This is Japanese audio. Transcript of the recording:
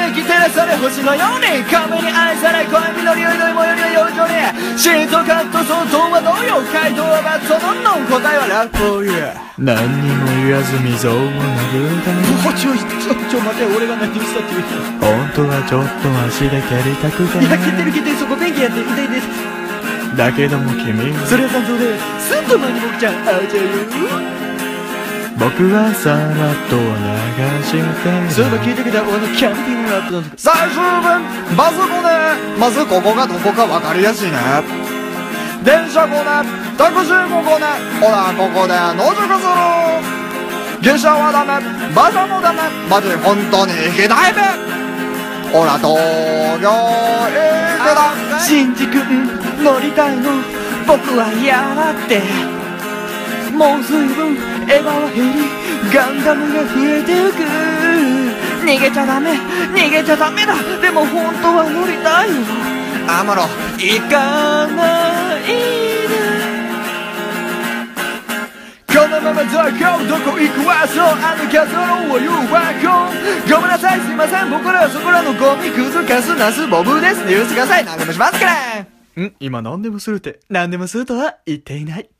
き照らされ星のように壁に愛され恋人より最寄りは養生にシートカット相当はどうよ回答はバットノンノン答えはラップを言え何にも言わず溝を殴るためちょ待て俺が何をしたって言う本当はちょっと足で蹴りたくていや蹴ってるそこ便器やって痛いですだけども君それは残像ですっと前に僕ちゃんあうちゃうよ僕はさらっと流してそういえば聞いてきた俺のキャンピングラップの最終文まずこねまずここがどこか分かりやすいね電車こねタクシーここねほらここで野宿する下車はダメ場所もダメマジ本当に行きたいべほら東京行くだ新宿乗りたいの僕は嫌だってもう随分エヴァは減りガンダムが増えてゆく逃げちゃダメだでも本当は乗りたいよアムロ行かないでこのままどこ行くわそうあのキャスロを言うわごめんなさいすいません僕らはそこらのゴミくずカスナスボブですね許してください何でもしますから今何でもするって何でもするとは言っていない